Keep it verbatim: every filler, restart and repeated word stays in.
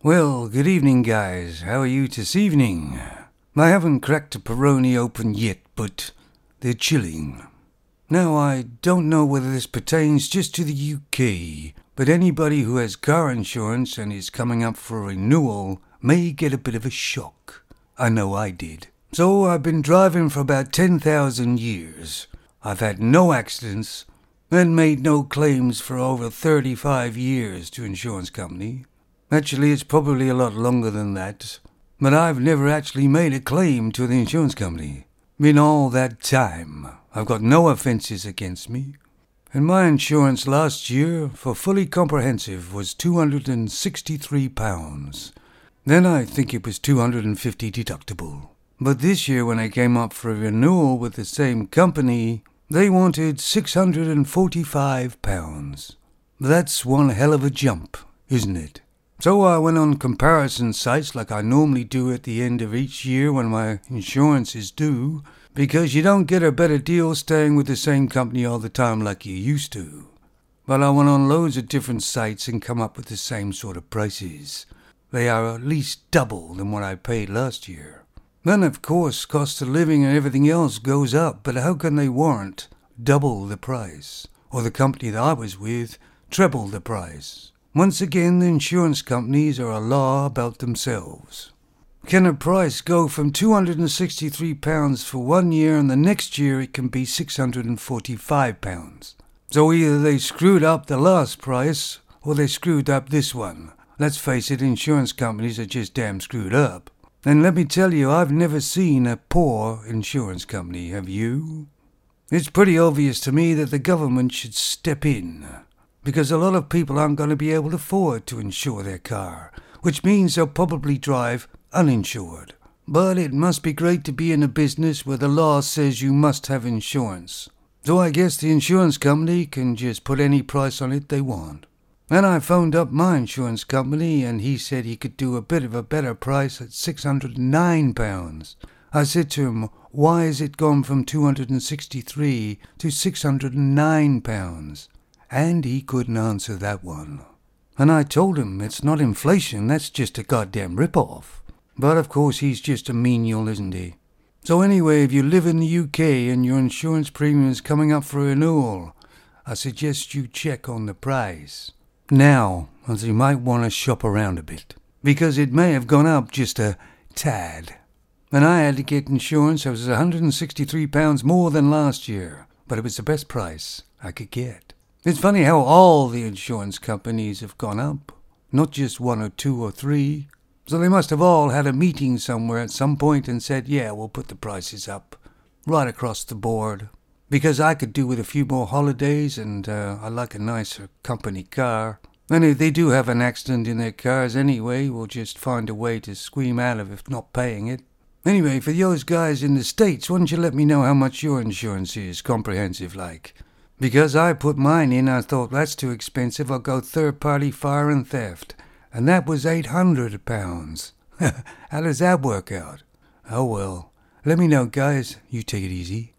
Well, good evening, guys. How are you this evening? I haven't cracked a Peroni open yet, but they're chilling. Now, I don't know whether this pertains just to the U K, but anybody who has car insurance and is coming up for renewal may get a bit of a shock. I know I did. So I've been driving for about ten thousand years. I've had no accidents and made no claims for over thirty-five years to insurance company. Actually, it's probably a lot longer than that, but I've never actually made a claim to the insurance company. In all that time, I've got no offences against me, and my insurance last year for fully comprehensive was two hundred sixty-three pounds. Then I think it was two hundred fifty deductible. But this year when I came up for a renewal with the same company, they wanted six hundred forty-five pounds. That's one hell of a jump, isn't it? So I went on comparison sites like I normally do at the end of each year when my insurance is due, because you don't get a better deal staying with the same company all the time like you used to. But I went on loads of different sites and come up with the same sort of prices. They are at least double than what I paid last year. Then, of course, cost of living and everything else goes up, but how can they warrant double the price? Or the company that I was with treble the price? Once again, the insurance companies are a law about themselves. Can a price go from two hundred sixty-three pounds for one year and the next year it can be six hundred forty-five pounds? So either they screwed up the last price or they screwed up this one. Let's face it, insurance companies are just damn screwed up. And let me tell you, I've never seen a poor insurance company, have you? It's pretty obvious to me that the government should step in, because a lot of people aren't going to be able to afford to insure their car, which means they'll probably drive uninsured. But it must be great to be in a business where the law says you must have insurance. So I guess the insurance company can just put any price on it they want. And I phoned up my insurance company and he said he could do a bit of a better price at six hundred nine pounds. I said to him, why has it gone from two hundred sixty-three to six hundred nine pounds? And he couldn't answer that one. And I told him it's not inflation, that's just a goddamn rip-off. But of course he's just a menial, isn't he? So anyway, if you live in the U K and your insurance premium is coming up for renewal, I suggest you check on the price now, as you might want to shop around a bit, because it may have gone up just a tad. And I had to get insurance that was one hundred sixty-three pounds more than last year, but it was the best price I could get. It's funny how all the insurance companies have gone up, not just one or two or three. So they must have all had a meeting somewhere at some point and said, yeah, we'll put the prices up right across the board. Because I could do with a few more holidays and uh, I like a nicer company car. And if they do have an accident in their cars anyway, we'll just find a way to squeam out of it not paying it. Anyway, for those guys in the States, why don't you let me know how much your insurance is, comprehensive like? Because I put mine in, I thought that's too expensive, I'll go third-party fire and theft. And that was eight hundred pounds. How does that work out? Oh well. Let me know, guys. You take it easy.